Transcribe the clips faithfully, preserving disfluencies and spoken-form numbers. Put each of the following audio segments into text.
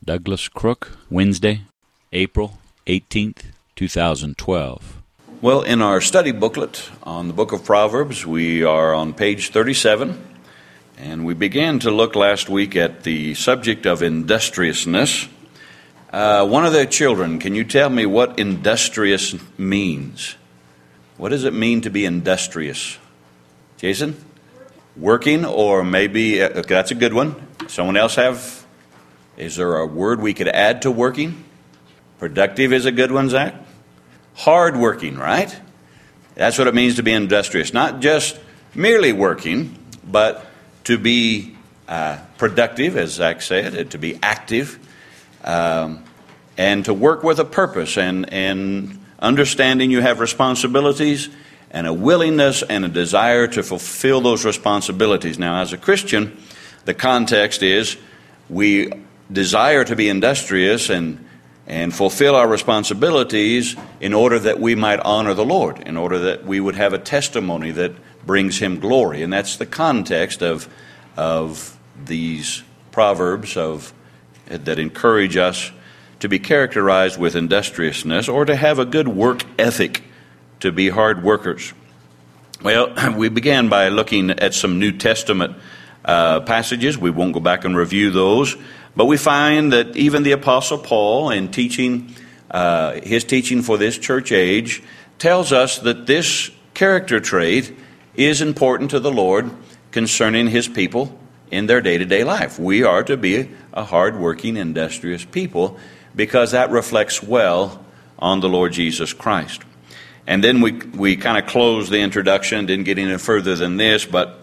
Douglas Crook, Wednesday, April eighteenth, two thousand twelve. Well, in our study booklet on the book of Proverbs, we are on page thirty-seven, and we began to look last week at the subject of industriousness. Uh, one of the children, can you tell me what industrious means? What does it mean to be industrious? Jason? Working, or maybe, uh, okay, that's a good one. Someone else have, is there a word we could add to working? Productive is a good one, Zach. Hard working, right? That's what it means to be industrious. Not just merely working, but to be uh, productive, as Zach said, to be active, um, and to work with a purpose, and, and understanding you have responsibilities, and a willingness and a desire to fulfill those responsibilities. Now, as a Christian, the context is we desire to be industrious and and fulfill our responsibilities in order that we might honor the Lord, in order that we would have a testimony that brings Him glory. And that's the context of of these proverbs of that encourage us to be characterized with industriousness, or to have a good work ethic, to be hard workers. Well, we began by looking at some New Testament uh, passages. We won't go back and review those. But we find that even the Apostle Paul, in teaching, uh, his teaching for this church age, tells us that this character trait is important to the Lord concerning His people in their day-to-day life. We are to be a hard-working, industrious people, because that reflects well on the Lord Jesus Christ. And then we we kind of closed the introduction, didn't get any further than this, but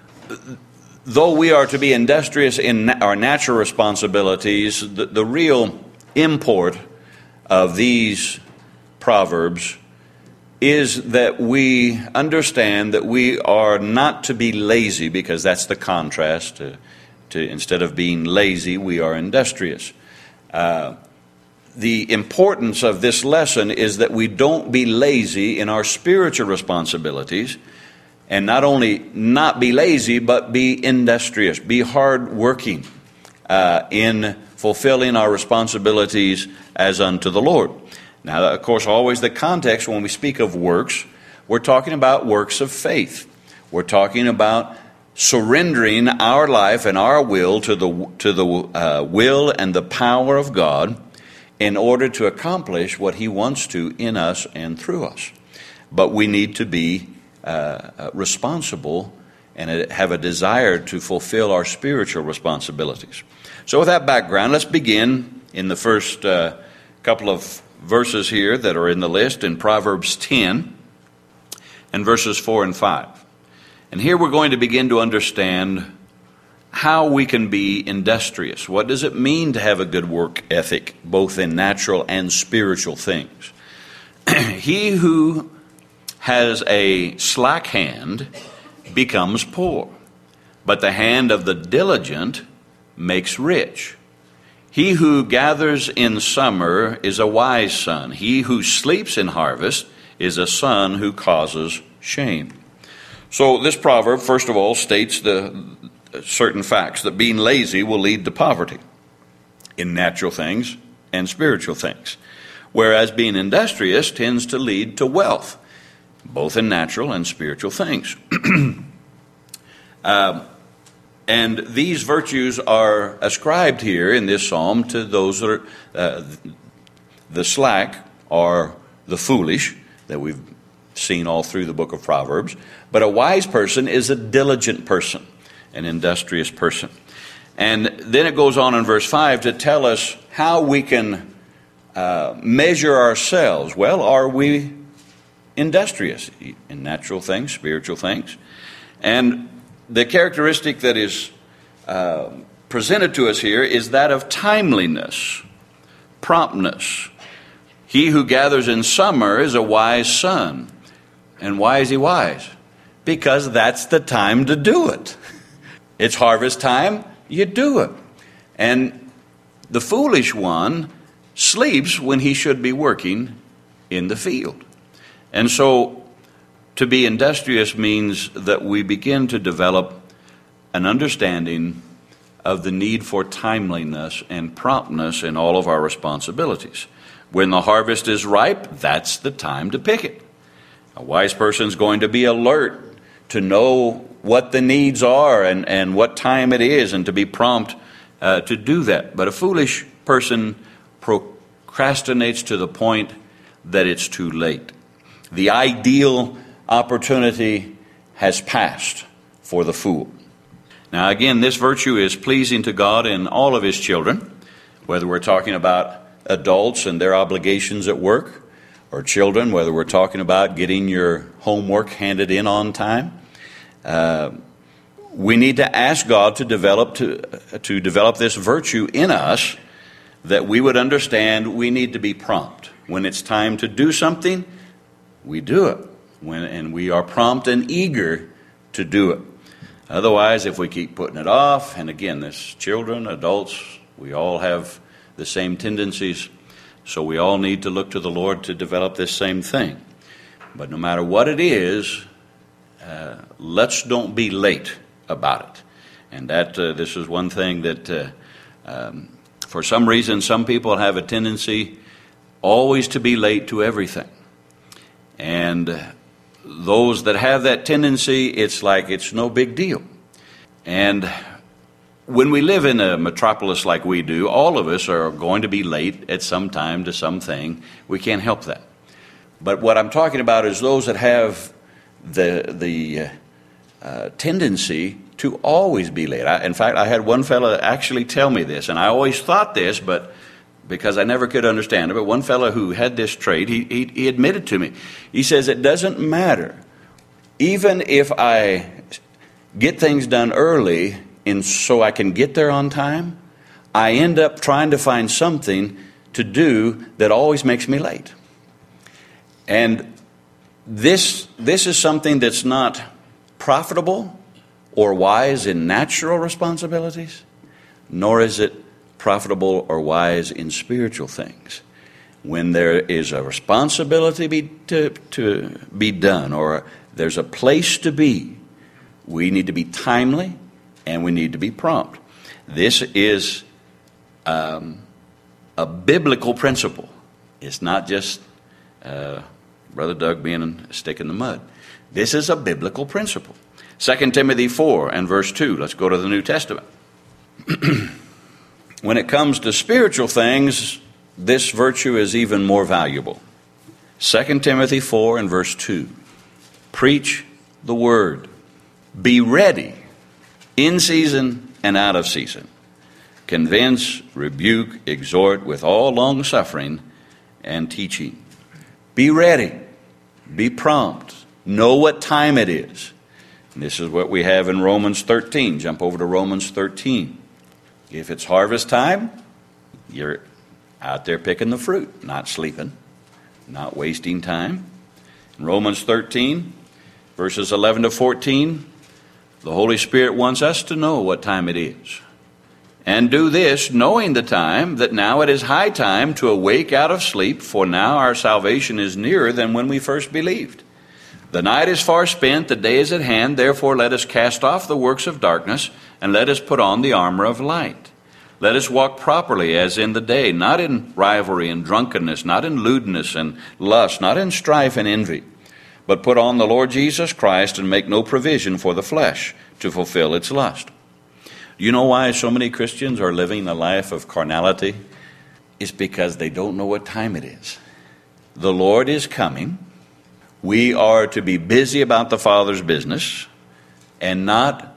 though we are to be industrious in our natural responsibilities, the, the real import of these proverbs is that we understand that we are not to be lazy, because that's the contrast to, to instead of being lazy, we are industrious. Uh, the importance of this lesson is that we don't be lazy in our spiritual responsibilities. And not only not be lazy, but be industrious, be hardworking uh, in fulfilling our responsibilities as unto the Lord. Now, of course, always the context when we speak of works, we're talking about works of faith. We're talking about surrendering our life and our will to the to the uh, will and the power of God in order to accomplish what He wants to in us and through us. But we need to be Uh, responsible and have a desire to fulfill our spiritual responsibilities. So with that background, let's begin in the first uh, couple of verses here that are in the list in Proverbs ten and verses four and five. And here we're going to begin to understand how we can be industrious. What does it mean to have a good work ethic, both in natural and spiritual things? He who has a slack hand becomes poor, but the hand of the diligent makes rich. He who gathers in summer is a wise son. He who sleeps in harvest is a son who causes shame. So this proverb, first of all, states the certain facts, that being lazy will lead to poverty in natural things and spiritual things, whereas being industrious tends to lead to wealth, both in natural and spiritual things. uh, and these virtues are ascribed here in this psalm to those that are uh, the slack or the foolish, that we've seen all through the book of Proverbs. But a wise person is a diligent person, an industrious person. And then it goes on in verse five to tell us how we can uh, measure ourselves. Well, are we industrious in natural things, spiritual things? And the characteristic that is uh, presented to us here is that of timeliness, promptness. He who gathers in summer is a wise son. And why is he wise? Because that's the time to do it. It's harvest time, you do it. And the foolish one sleeps when he should be working in the field. And so to be industrious means that we begin to develop an understanding of the need for timeliness and promptness in all of our responsibilities. When the harvest is ripe, that's the time to pick it. A wise person is going to be alert to know what the needs are and, and what time it is, and to be prompt uh, to do that. But a foolish person procrastinates to the point that it's too late. The ideal opportunity has passed for the fool. Now again, this virtue is pleasing to God in all of His children, whether we're talking about adults and their obligations at work, or children, whether we're talking about getting your homework handed in on time. Uh, we need to ask God to develop to, to develop this virtue in us, that we would understand we need to be prompt. When it's time to do something, we do it. When, and we are prompt and eager to do it. Otherwise, if we keep putting it off, and again, this children, adults, we all have the same tendencies, so we all need to look to the Lord to develop this same thing. But no matter what it is, uh, let's don't be late about it. And that uh, this is one thing that uh, um, for some reason, some people have a tendency always to be late to everything. And those that have that tendency, it's like it's no big deal. And when we live in a metropolis like we do, all of us are going to be late at some time to something. We can't help that. But what I'm talking about is those that have the the uh, tendency to always be late. I, in fact, I had one fellow actually tell me this, and I always thought this, but because I never could understand it. But one fellow who had this trait, he, he, he admitted to me. He says, it doesn't matter. Even if I get things done early and so I can get there on time, I end up trying to find something to do that always makes me late. And this this is something that's not profitable or wise in natural responsibilities, nor is it profitable or wise in spiritual things. When there is a responsibility be, to, to be done, or there's a place to be, we need to be timely and we need to be prompt. This is um, a biblical principle. It's not just uh, Brother Doug being a stick in the mud. This is a biblical principle. Second Timothy four and verse two. Let's go to the New Testament. When it comes to spiritual things, this virtue is even more valuable. Second Timothy four and verse two. Preach the word. Be ready in season and out of season. Convince, rebuke, exhort with all long suffering and teaching. Be ready. Be prompt. Know what time it is. And this is what we have in Romans thirteen. Jump over to Romans thirteen. If it's harvest time, you're out there picking the fruit, not sleeping, not wasting time. In Romans thirteen, verses eleven to fourteen, the Holy Spirit wants us to know what time it is. And do this, knowing the time, that now it is high time to awake out of sleep, for now our salvation is nearer than when we first believed. The night is far spent, the day is at hand, therefore let us cast off the works of darkness, and let us put on the armor of light. Let us walk properly as in the day, not in rivalry and drunkenness, not in lewdness and lust, not in strife and envy, but put on the Lord Jesus Christ and make no provision for the flesh to fulfill its lust. You know why so many Christians are living a life of carnality? It's because they don't know what time it is. The Lord is coming. We are to be busy about the Father's business and not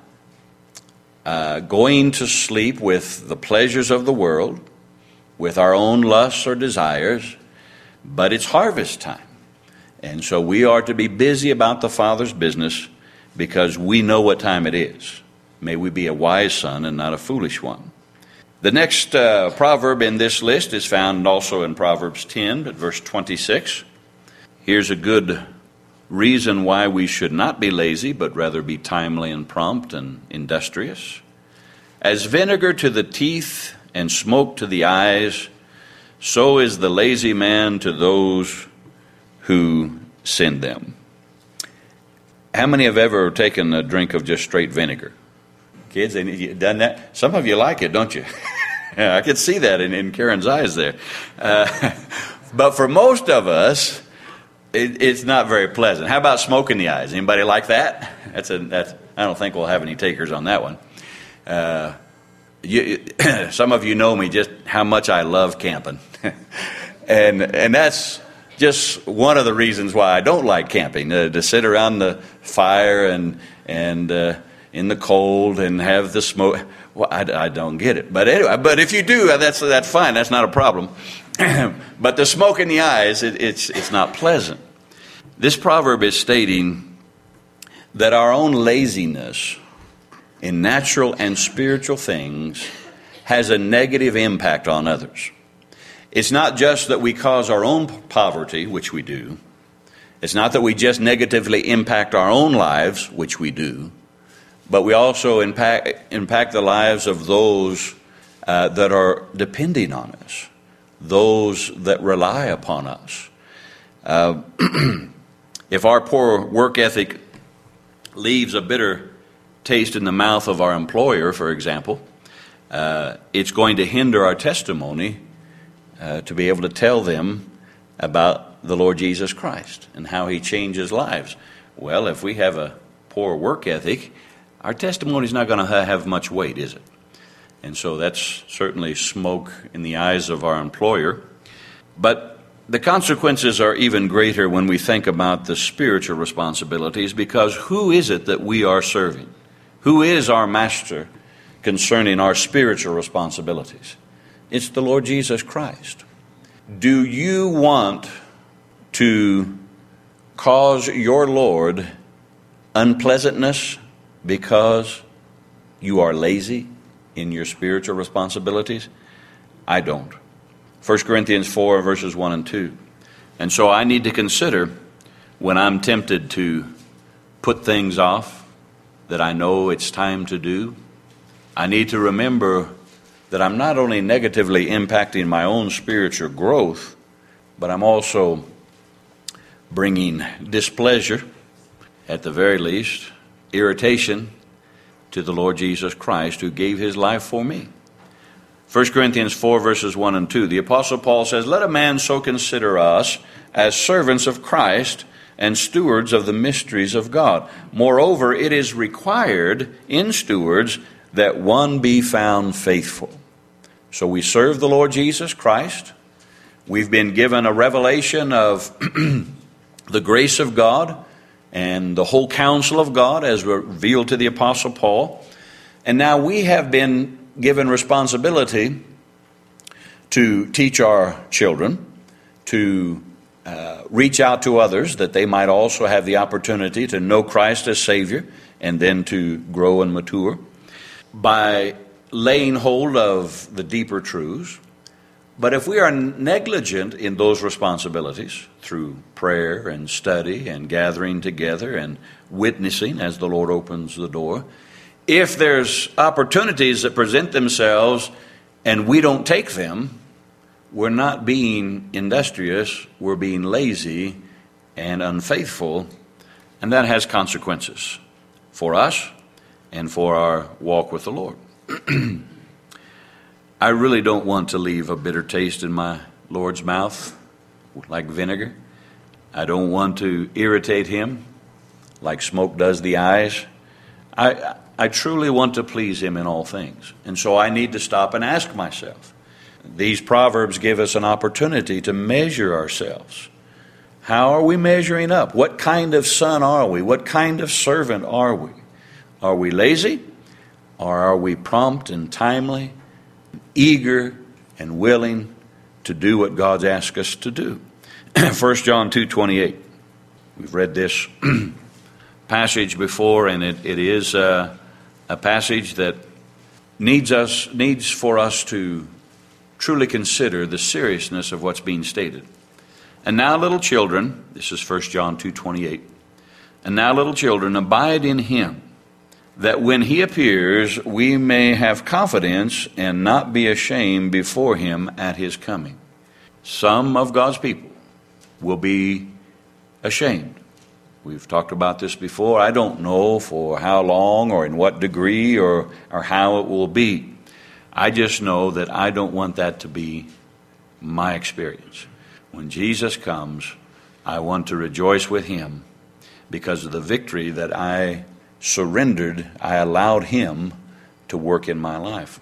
uh, going to sleep with the pleasures of the world, with our own lusts or desires, but it's harvest time. And so we are to be busy about the Father's business because we know what time it is. May we be a wise son and not a foolish one. The next uh, proverb in this list is found also in Proverbs ten, at verse twenty-six. Here's a good reason why we should not be lazy, but rather be timely and prompt and industrious. As vinegar to the teeth and smoke to the eyes, so is the lazy man to those who send them. How many have ever taken a drink of just straight vinegar? Kids, they, you done that? Some of you like it, don't you? Yeah, I could see that in, in Karen's eyes there. Uh, but for most of us, it, it's not very pleasant. How about smoke in the eyes? Anybody like that? That's a. That's. I don't think we'll have any takers on that one. Uh, you, some of you know me just how much I love camping, and and that's just one of the reasons why I don't like camping. Uh, to sit around the fire and and uh, in the cold and have the smoke. Well, I, I don't get it. But anyway, but if you do, that's that's fine. That's not a problem. But the smoke in the eyes, it, it's it's not pleasant. This proverb is stating that our own laziness in natural and spiritual things has a negative impact on others. It's not just that we cause our own poverty, which we do. It's not that we just negatively impact our own lives, which we do. But we also impact, impact the lives of those uh, that are depending on us, those that rely upon us. Uh, if our poor work ethic leaves a bitter taste in the mouth of our employer, for example, uh, it's going to hinder our testimony uh, to be able to tell them about the Lord Jesus Christ and how He changes lives. Well, if we have a poor work ethic, our testimony is not going to have much weight, is it? And so that's certainly smoke in the eyes of our employer. But the consequences are even greater when we think about the spiritual responsibilities, because who is it that we are serving? Who is our master concerning our spiritual responsibilities? It's the Lord Jesus Christ. Do you want to cause your Lord unpleasantness because you are lazy in your spiritual responsibilities? I don't. First Corinthians four, verses one and two. And so I need to consider when I'm tempted to put things off that I know it's time to do. I need to remember that I'm not only negatively impacting my own spiritual growth, but I'm also bringing displeasure, at the very least, irritation to the Lord Jesus Christ, who gave His life for me. First Corinthians four, verses one and two. The Apostle Paul says, "Let a man so consider us as servants of Christ and stewards of the mysteries of God. Moreover, it is required in stewards that one be found faithful." So we serve the Lord Jesus Christ. We've been given a revelation of the grace of God and the whole counsel of God as revealed to the Apostle Paul. And now we have been given responsibility to teach our children, to uh, reach out to others that they might also have the opportunity to know Christ as Savior and then to grow and mature by laying hold of the deeper truths. But if we are negligent in those responsibilities through prayer and study and gathering together and witnessing as the Lord opens the door, if there's opportunities that present themselves and we don't take them, we're not being industrious, we're being lazy and unfaithful, and that has consequences for us and for our walk with the Lord. I really don't want to leave a bitter taste in my Lord's mouth like vinegar. I don't want to irritate Him like smoke does the eyes. I I truly want to please Him in all things. And so I need to stop and ask myself. These Proverbs give us an opportunity to measure ourselves. How are we measuring up? What kind of son are we? What kind of servant are we? Are we lazy? Or are we prompt and timely, eager and willing to do what God's asked us to do? First John two twenty-eight. We've read this passage before, and it, it is uh, a passage that needs us needs for us to truly consider the seriousness of what's being stated. And now, little children, this is First John two twenty-eight. And now, little children, abide in Him, that when He appears, we may have confidence and not be ashamed before Him at His coming. Some of God's people will be ashamed We've talked about this before. I don't know for how long or in what degree or, or how it will be. I just know that I don't want that to be my experience. When Jesus comes, I want to rejoice with him because of the victory that I surrendered, I allowed him to work in my life.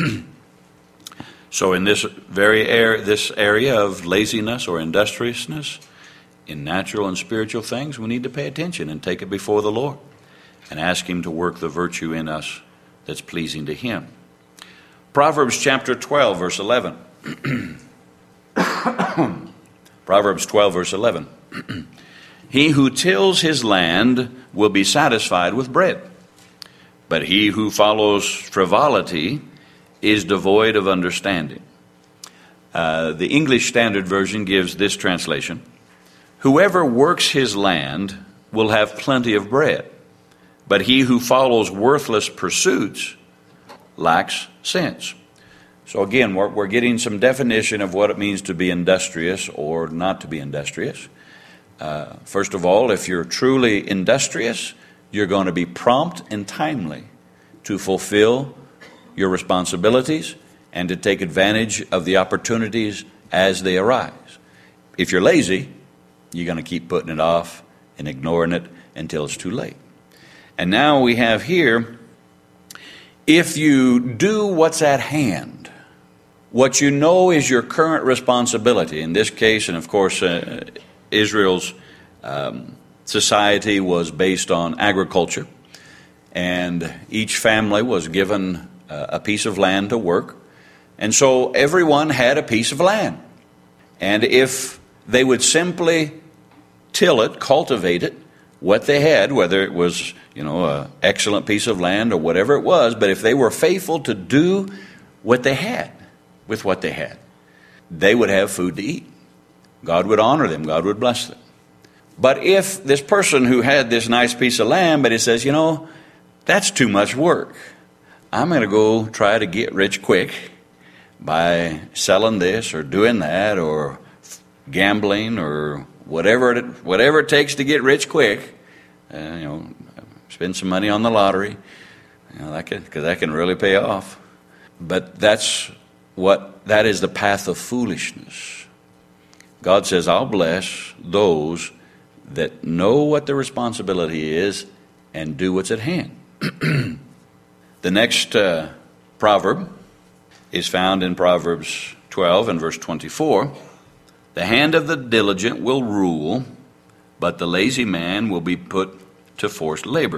So in this very air, this area of laziness or industriousness, in natural and spiritual things, we need to pay attention and take it before the Lord and ask him to work the virtue in us that's pleasing to him. Proverbs chapter twelve, verse eleven. Proverbs twelve, verse eleven. He who tills his land will be satisfied with bread, but he who follows frivolity is devoid of understanding. Uh, the English Standard Version gives this translation: whoever works his land will have plenty of bread, but he who follows worthless pursuits lacks sense. So again, we're, we're getting some definition of what it means to be industrious or not to be industrious. Uh, first of all, if you're truly industrious, you're going to be prompt and timely to fulfill your responsibilities and to take advantage of the opportunities as they arise. If you're lazy, you're going to keep putting it off and ignoring it until it's too late. And now we have here, if you do what's at hand, what you know is your current responsibility. In this case, and of course, uh, Israel's um, society was based on agriculture, and each family was given uh, a piece of land to work. And so everyone had a piece of land. And if they would simply till it, cultivate it, what they had, whether it was, you know, an excellent piece of land or whatever it was, but if they were faithful to do what they had with what they had, they would have food to eat. God would honor them. God would bless them. But if this person who had this nice piece of land, but he says, you know, that's too much work. I'm going to go try to get rich quick by selling this or doing that or gambling or whatever it, whatever it takes to get rich quick. Uh, you know, spend some money on the lottery. You know, that can, because that can really pay off. But that's what that is the path of foolishness. God says, I'll bless those that know what their responsibility is and do what's at hand. The next uh, proverb is found in Proverbs twelve and verse twenty-four. The hand of the diligent will rule, but the lazy man will be put to forced labor.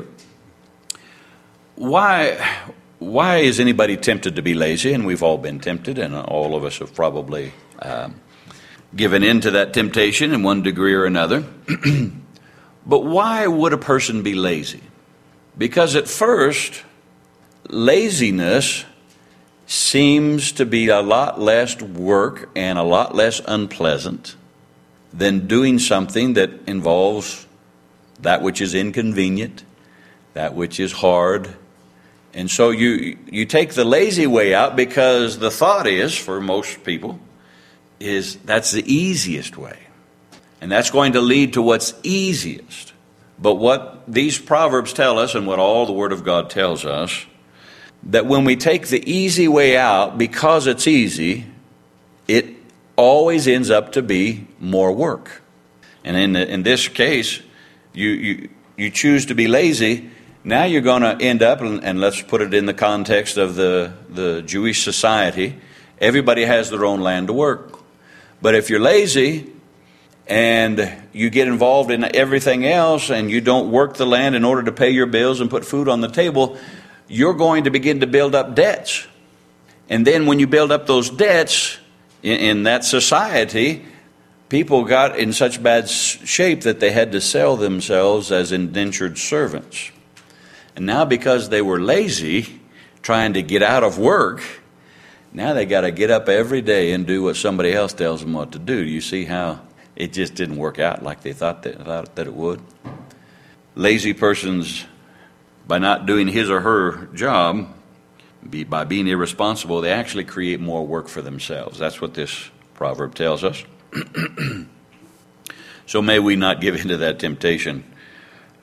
Why, why is anybody tempted to be lazy? And we've all been tempted, and all of us have probably um, given in to that temptation in one degree or another. But why would a person be lazy? Because at first, laziness seems to be a lot less work and a lot less unpleasant than doing something that involves that which is inconvenient, that which is hard. And so you you take the lazy way out because the thought is, for most people, is that's the easiest way. And that's going to lead to what's easiest. But what these Proverbs tell us, and what all the Word of God tells us, that when we take the easy way out because it's easy, it always ends up to be more work. And in the, in this case, you, you you choose to be lazy. Now you're going to end up, and, and let's put it in the context of the, the Jewish society, everybody has their own land to work. But if you're lazy and you get involved in everything else and you don't work the land in order to pay your bills and put food on the table, you're going to begin to build up debts. And then when you build up those debts in, in that society, people got in such bad shape that they had to sell themselves as indentured servants. And now because they were lazy, trying to get out of work, now they got to get up every day and do what somebody else tells them what to do. You see how it just didn't work out like they thought that, thought that it would? Lazy persons, by not doing his or her job, be, by being irresponsible, they actually create more work for themselves. That's what this proverb tells us. So may we not give into that temptation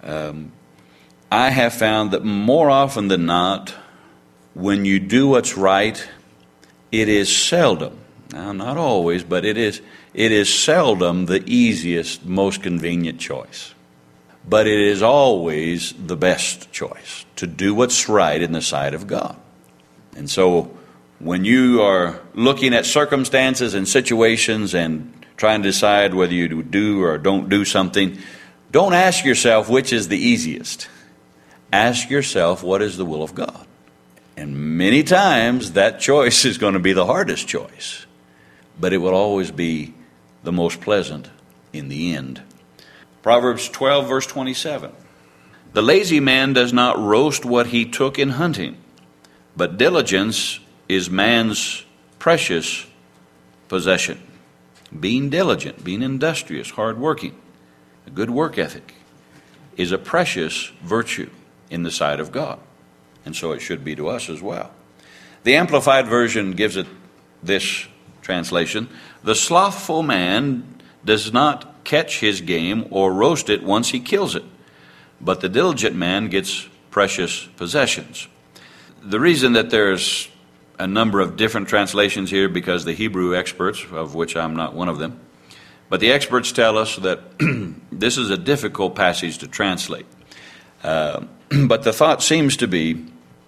Um, I have found that more often than not, when you do what's right, it is seldom, now not always, but it is it is seldom the easiest, most convenient choice. But it is always the best choice, to do what's right in the sight of God. And so when you are looking at circumstances and situations and trying to decide whether you do or don't do something, don't ask yourself which is the easiest. Ask yourself, what is the will of God? And many times that choice is going to be the hardest choice, but it will always be the most pleasant in the end. Proverbs twelve, verse twenty-seven. The lazy man does not roast what he took in hunting, but diligence is man's precious possession. Being diligent, being industrious, hardworking, a good work ethic is a precious virtue in the sight of God. And so it should be to us as well. The Amplified Version gives it this translation: the slothful man does not catch his game or roast it once he kills it, but the diligent man gets precious possessions. The reason that there's a number of different translations here, because the Hebrew experts, of which I'm not one of them, but the experts tell us that this is a difficult passage to translate. Uh, but the thought seems to be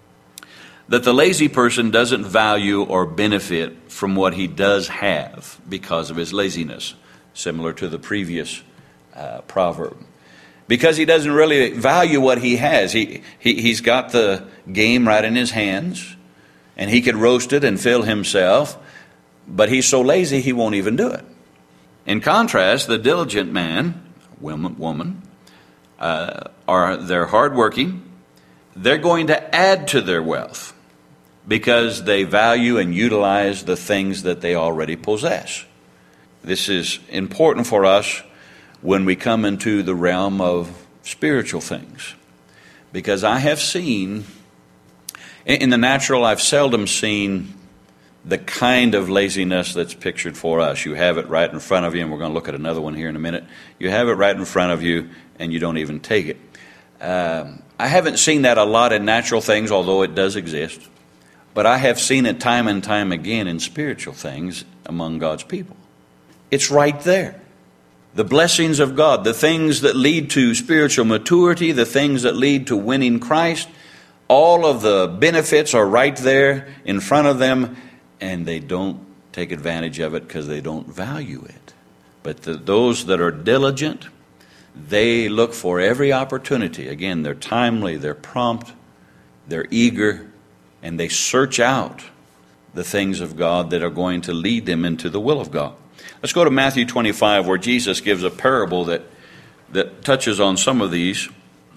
that the lazy person doesn't value or benefit from what he does have because of his laziness, similar to the previous uh, proverb. Because he doesn't really value what he has. He, he, he's got the game right in his hands, and he could roast it and fill himself, but he's so lazy he won't even do it. In contrast, the diligent man, woman, woman uh, are they're hardworking. They're going to add to their wealth because they value and utilize the things that they already possess. This is important for us when we come into the realm of spiritual things, because I have seen, in the natural, I've seldom seen the kind of laziness that's pictured for us. You have it right in front of you, and we're going to look at another one here in a minute. You have it right in front of you, and you don't even take it. Uh, I haven't seen that a lot in natural things, although it does exist. But I have seen it time and time again in spiritual things among God's people. It's right there. The blessings of God, the things that lead to spiritual maturity, the things that lead to winning Christ, all of the benefits are right there in front of them, and they don't take advantage of it because they don't value it. But the, those that are diligent, they look for every opportunity. Again, they're timely, they're prompt, they're eager, and they search out the things of God that are going to lead them into the will of God. Let's go to Matthew twenty-five, where Jesus gives a parable that, that touches on some of these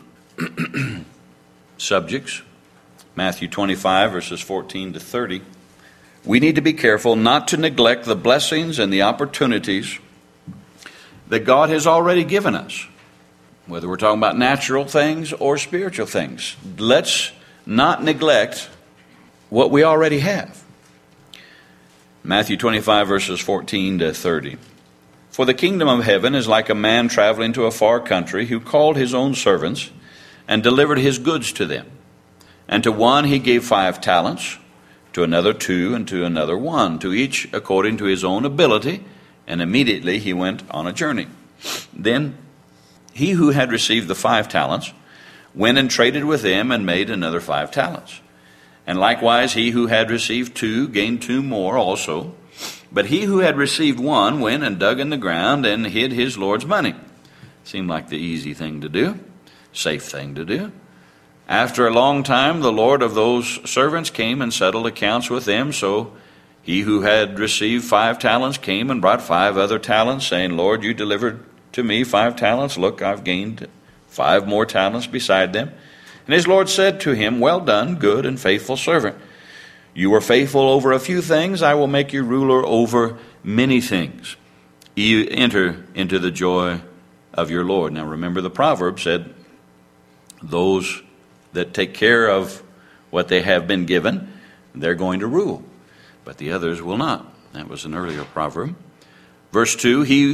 subjects. Matthew twenty-five, verses fourteen to thirty. We need to be careful not to neglect the blessings and the opportunities that God has already given us, whether we're talking about natural things or spiritual things. Let's not neglect what we already have. Matthew twenty-five, verses fourteen to thirty. For the kingdom of heaven is like a man traveling to a far country, who called his own servants and delivered his goods to them. And to one he gave five talents, to another two, and to another one, to each according to his own ability. And immediately he went on a journey. Then he who had received the five talents went and traded with them and made another five talents. And likewise he who had received two gained two more also. But he who had received one went and dug in the ground and hid his Lord's money. Seemed like the easy thing to do, safe thing to do. After a long time, the Lord of those servants came and settled accounts with them. So he who had received five talents came and brought five other talents, saying, Lord, you delivered to me five talents. Look, I've gained five more talents beside them. And his Lord said to him, well done, good and faithful servant. You were faithful over a few things. I will make you ruler over many things. You enter into the joy of your Lord. Now remember, the proverb said, those that take care of what they have been given, they're going to rule, but the others will not. That was an earlier proverb. Verse two, he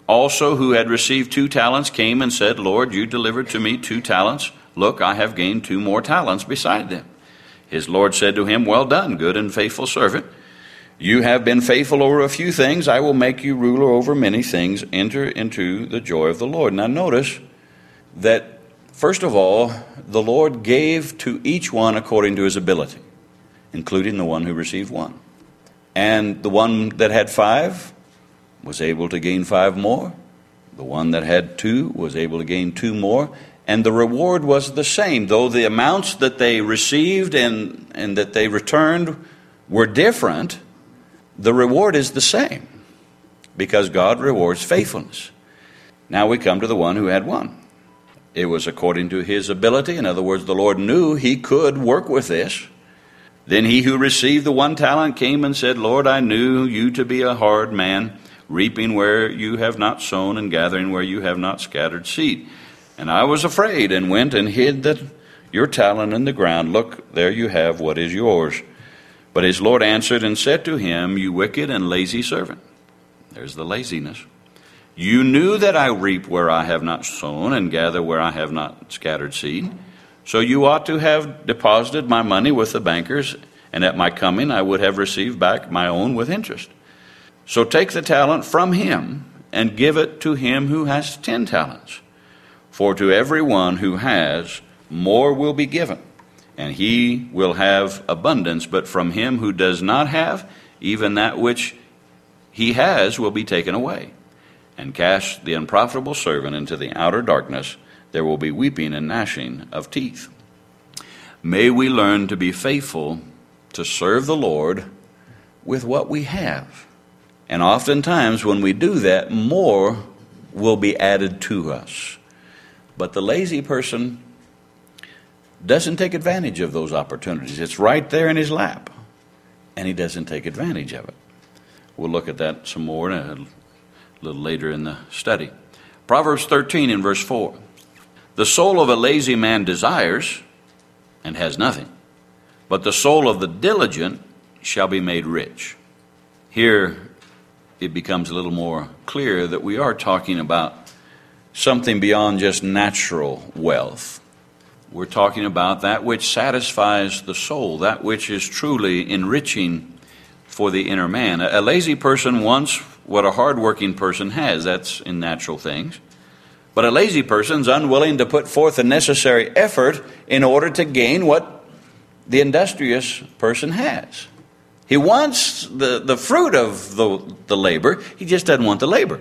also who had received two talents came and said, Lord, you delivered to me two talents. Look, I have gained two more talents beside them. His Lord said to him, well done, good and faithful servant. You have been faithful over a few things. I will make you ruler over many things. Enter into the joy of the Lord. Now notice that, first of all, the Lord gave to each one according to his ability, including the one who received one. And the one that had five was able to gain five more. The one that had two was able to gain two more. And the reward was the same. Though the amounts that they received and, and that they returned were different, the reward is the same, because God rewards faithfulness. Now we come to the one who had one. It was according to his ability. In other words, the Lord knew he could work with this. Then he who received the one talent came and said, Lord, I knew you to be a hard man, reaping where you have not sown and gathering where you have not scattered seed. And I was afraid and went and hid the, your talent in the ground. Look, there you have what is yours. But his Lord answered and said to him, you wicked and lazy servant. There's the laziness. You knew that I reap where I have not sown and gather where I have not scattered seed. So you ought to have deposited my money with the bankers, and at my coming I would have received back my own with interest. So take the talent from him and give it to him who has ten talents. For to every one who has, more will be given, and he will have abundance. But from him who does not have, even that which he has will be taken away. And cast the unprofitable servant into the outer darkness. There will be weeping and gnashing of teeth. May we learn to be faithful to serve the Lord with what we have. And oftentimes when we do that, more will be added to us. But the lazy person doesn't take advantage of those opportunities. It's right there in his lap, and he doesn't take advantage of it. We'll look at that some more a little later in the study. Proverbs thirteen and verse four. The soul of a lazy man desires and has nothing, but the soul of the diligent shall be made rich. Here it becomes a little more clear that we are talking about something beyond just natural wealth. We're talking about that which satisfies the soul, that which is truly enriching for the inner man. A lazy person wants what a hardworking person has. That's in natural things. But a lazy person's unwilling to put forth the necessary effort in order to gain what the industrious person has. He wants the, the fruit of the, the labor. He just doesn't want the labor.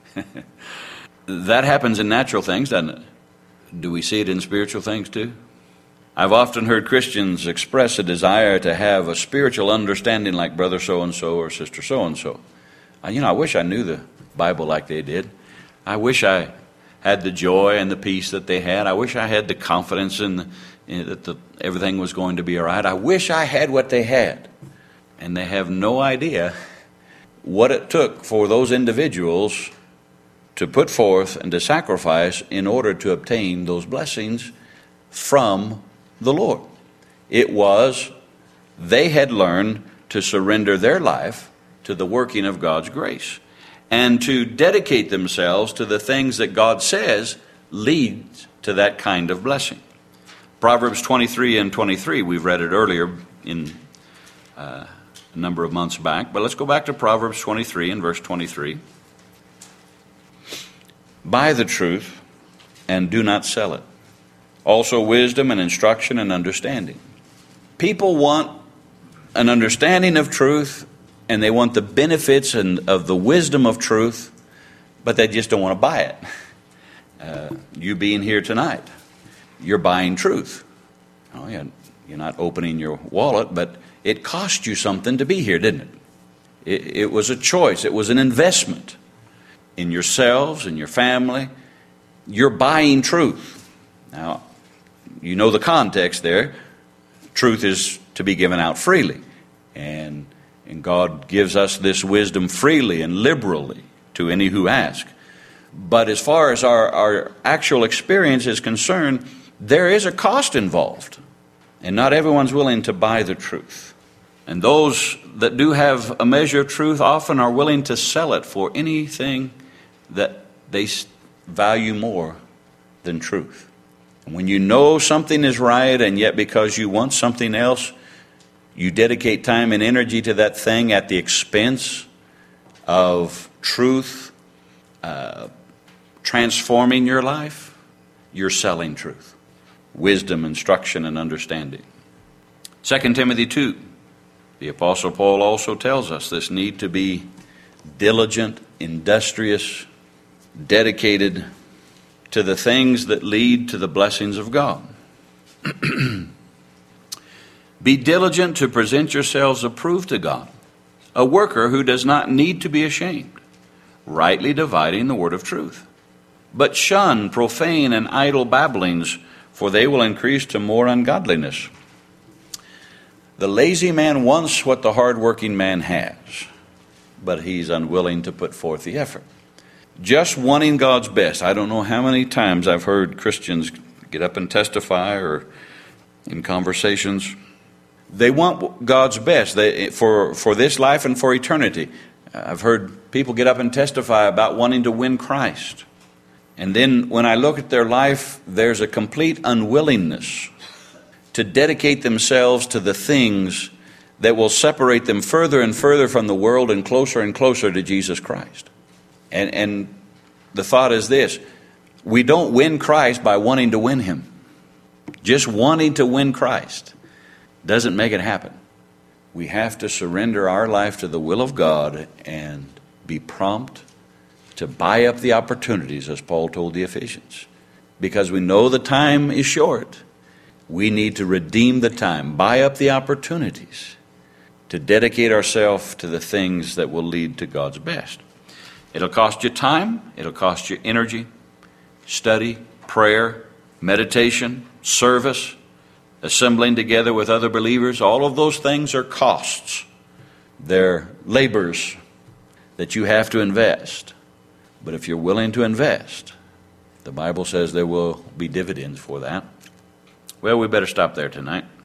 That happens in natural things, doesn't it? Do we see it in spiritual things too? I've often heard Christians express a desire to have a spiritual understanding like brother so-and-so or sister so-and-so. You know, I wish I knew the Bible like they did. I wish I had the joy and the peace that they had. I wish I had the confidence in, the, in that the, everything was going to be all right. I wish I had what they had. And they have no idea what it took for those individuals to put forth and to sacrifice in order to obtain those blessings from the Lord. It was, they had learned to surrender their life to the working of God's grace and to dedicate themselves to the things that God says lead to that kind of blessing. Proverbs twenty-three and twenty-three, we've read it earlier in uh, a number of months back, but let's go back to Proverbs twenty-three and verse twenty-three. Buy the truth and do not sell it. Also wisdom and instruction and understanding. People want an understanding of truth, and they want the benefits and of the wisdom of truth, but they just don't want to buy it. Uh, you being here tonight, you're buying truth. Oh, yeah, you're not opening your wallet, but it cost you something to be here, didn't it? It, it was a choice. It was an investment in yourselves, in your family. You're buying truth. Now, you know the context there. Truth is to be given out freely. And, and God gives us this wisdom freely and liberally to any who ask. But as far as our, our actual experience is concerned, there is a cost involved. And not everyone's willing to buy the truth. And those that do have a measure of truth often are willing to sell it for anything that they value more than truth. And when you know something is right, and yet because you want something else, you dedicate time and energy to that thing at the expense of truth uh, transforming your life, you're selling truth, wisdom, instruction, and understanding. Second Timothy two, the Apostle Paul also tells us this need to be diligent, industrious, dedicated to the things that lead to the blessings of God. Be diligent to present yourselves approved to God, a worker who does not need to be ashamed, rightly dividing the word of truth. But shun profane and idle babblings, for they will increase to more ungodliness. The lazy man wants what the hard-working man has, but he's unwilling to put forth the effort. Just wanting God's best. I don't know how many times I've heard Christians get up and testify, or in conversations, they want God's best they, for, for this life and for eternity. I've heard people get up and testify about wanting to win Christ. And then when I look at their life, there's a complete unwillingness to dedicate themselves to the things that will separate them further and further from the world and closer and closer to Jesus Christ. And, and the thought is this: we don't win Christ by wanting to win Him. Just wanting to win Christ doesn't make it happen. We have to surrender our life to the will of God and be prompt to buy up the opportunities, as Paul told the Ephesians. Because we know the time is short, we need to redeem the time, buy up the opportunities to dedicate ourselves to the things that will lead to God's best. It'll cost you time, it'll cost you energy, study, prayer, meditation, service, assembling together with other believers. All of those things are costs. They're labors that you have to invest. But if you're willing to invest, the Bible says there will be dividends for that. Well, we better stop there tonight.